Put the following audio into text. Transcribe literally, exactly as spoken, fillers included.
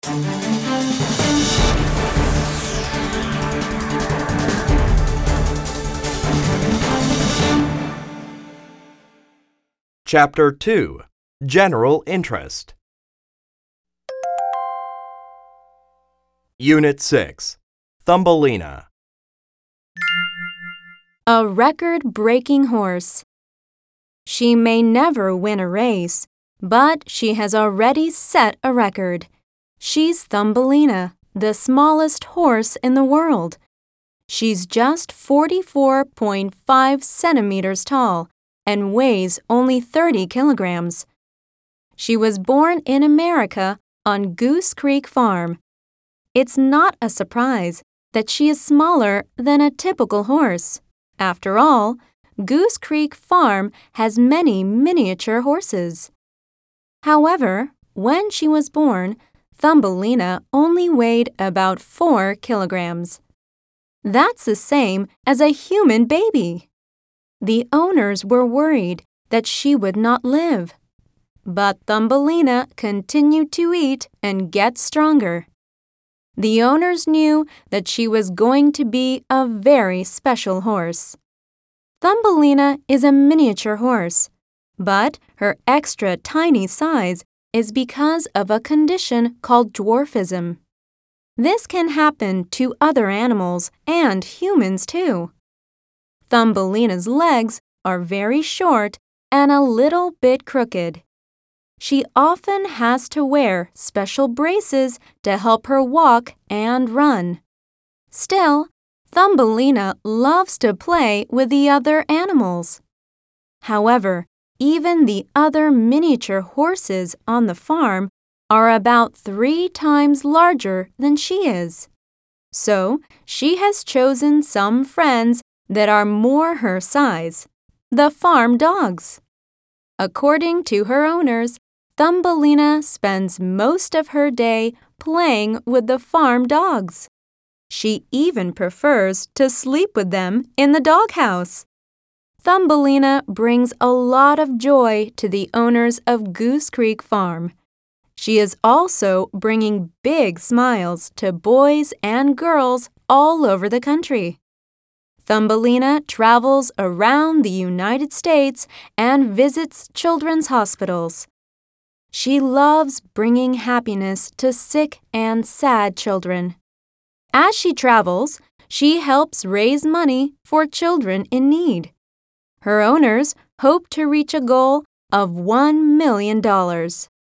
Chapter two. General Interest. Unit six. Thumbelina. A record-breaking horse. She may never win a race, but she has already set a record. She's Thumbelina, the smallest horse in the world. She's just forty-four point five centimeters tall and weighs only thirty kilograms. She was born in America on Goose Creek Farm. It's not a surprise that she is smaller than a typical horse. After all, Goose Creek Farm has many miniature horses. However, when she was born, Thumbelina only weighed about four kilograms. That's the same as a human baby. The owners were worried that she would not live. But Thumbelina continued to eat and get stronger. The owners knew that she was going to be a very special horse. Thumbelina is a miniature horse, but her extra tiny size is because of a condition called dwarfism. This can happen to other animals and humans too. Thumbelina's legs are very short and a little bit crooked. She often has to wear special braces to help her walk and run. Still, Thumbelina loves to play with the other animals. However, even the other miniature horses on the farm are about three times larger than she is. So, she has chosen some friends that are more her size, the farm dogs. According to her owners, Thumbelina spends most of her day playing with the farm dogs. She even prefers to sleep with them in the doghouse. Thumbelina brings a lot of joy to the owners of Goose Creek Farm. She is also bringing big smiles to boys and girls all over the country. Thumbelina travels around the United States and visits children's hospitals. She loves bringing happiness to sick and sad children. As she travels, she helps raise money for children in need. Her owners hope to reach a goal of one million dollars.